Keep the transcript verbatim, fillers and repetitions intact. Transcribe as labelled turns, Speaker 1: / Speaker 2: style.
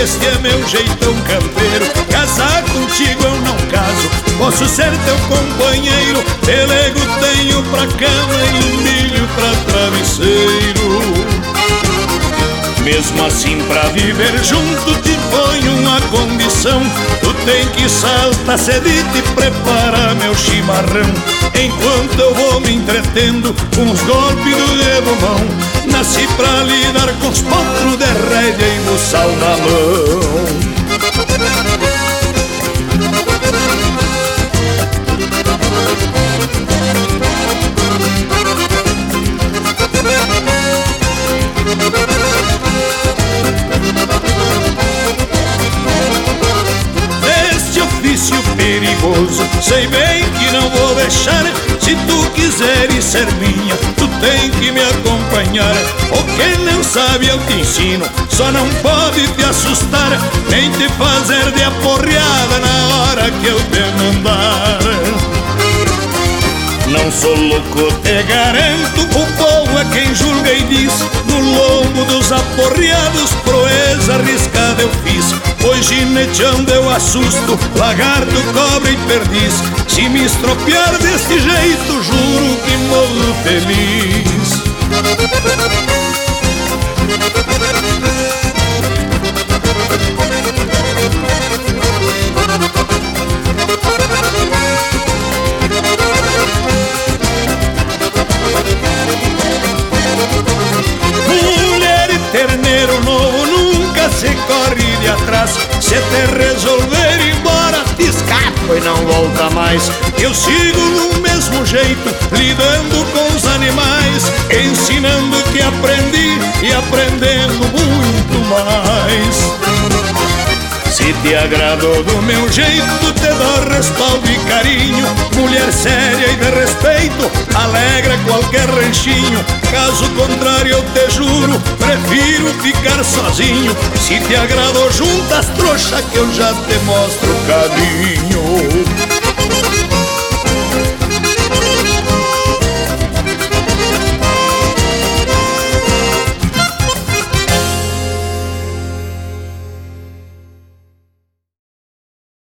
Speaker 1: este é meu jeitão campeiro. Casar contigo eu não caso, posso ser teu companheiro. Pelego tenho pra cama e milho pra travesseiro. Mesmo assim pra viver junto te ponho uma condição: tu tem que saltar cedito e preparar meu chimarrão. Enquanto eu vou me entretendo com os golpes do redomão, nasci pra lidar com os potros de rédea e buçal na mão. Este ofício perigoso sei bem que não vou deixar. Se tu quiseres ser minha, tu tem que me acompanhar. O que não sabe eu te ensino, só não pode te assustar, nem te fazer de aporreada na hora que eu te mandar. Não sou louco, te garanto, o povo é quem julga e diz: no lombo dos aporreados, proeza arriscada eu fiz. Pois gineteando eu assusto lagarto, cobra e perdiz. Se me estropiar desse jeito, juro que morro feliz. Mulher e terneiro novo nunca se corre de atrás. Se te resolver ir embora, te escapa e não volta mais. Eu sigo no mesmo jeito, lidando com os animais, ensinando o que aprendi e aprendendo muito mais. Se te agradou do meu jeito, te dou respaldo e carinho. Mulher séria e de respeito, alegra qualquer ranchinho. Caso contrário eu te juro, prefiro ficar sozinho. Se te agradou, junta as trouxas que eu já te mostro caminho.